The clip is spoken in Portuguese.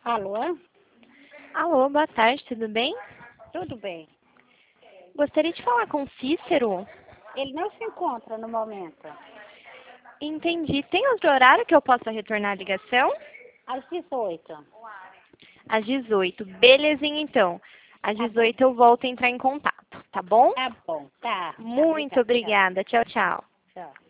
Alô? Alô, boa tarde, tudo bem? Tudo bem. Gostaria de falar com o Cícero. Ele não se encontra no momento. Entendi. Tem outro horário que eu possa retornar a ligação? Às 18. Às 18. Belezinha, então. Às Tá bom. 18 eu volto a entrar em contato, tá bom? Tá bom. Tá. Muito Obrigada. Tchau. obrigada. Tchau, tchau. Tchau.